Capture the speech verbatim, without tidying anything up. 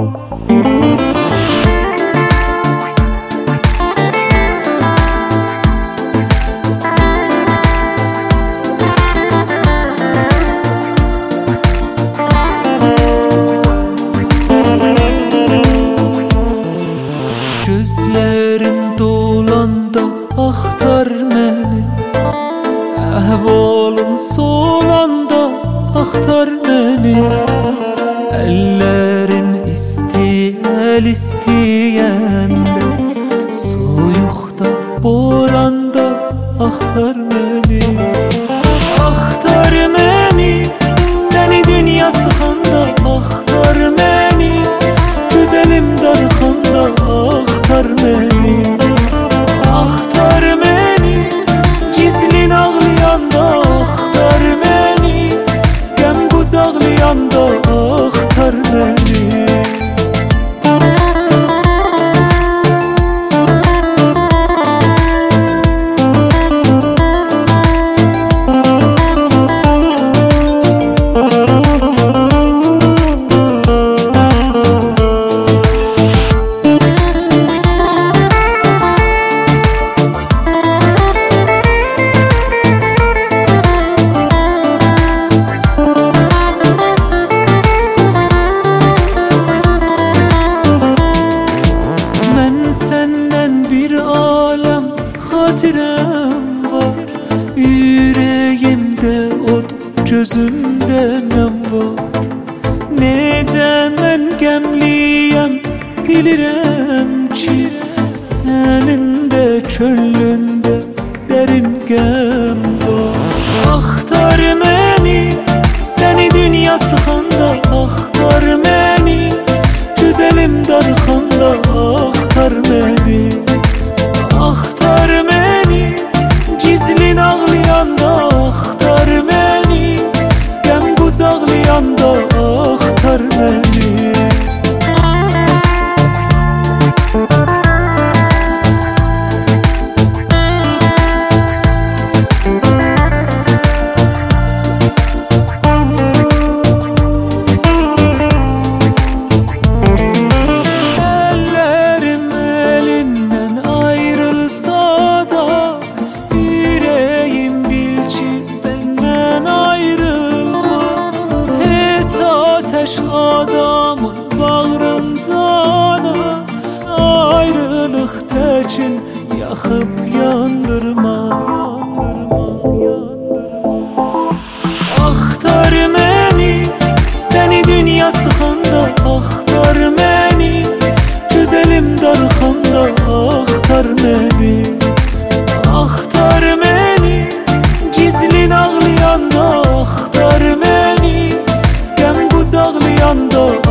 Gözlerim dolanda axtar məni, əhvalım solanda axtar məni. Əllərin istəyəl istəyəndə, soyuqda, boranda axtar məni. Axtar məni, səni dünya sıxanda axtar məni. Güzelim darxanda axtar məni. Axtar məni, gizlin ağlayanda axtar məni. Qəm qucaqlayanda axtar məni. Səndən bir aləm xatirəm var, ürəyimdə od, gözümdə nəm var. Necə mən qəmliyəm, bilirəm ki, sənin də könlündə dərin qəm var. Axtar məni, səni dünya sıxanda axtar məni. Güzelim darxanda axtar məni. Axtar məni, gizlin ağlayanda axtar məni. Qəm qucaqlayanda axtar məni. Ateş adamın bağrıncanı, ayrılıq təkin yaxıb yandırma, yandırma, yandırma. Axtar məni, səni dünya sıxanda axtar məni. Güzelim darxanda axtar məni. Axtar məni, gizlin ağlayanda axtar məni. Qəm qucaqlayanda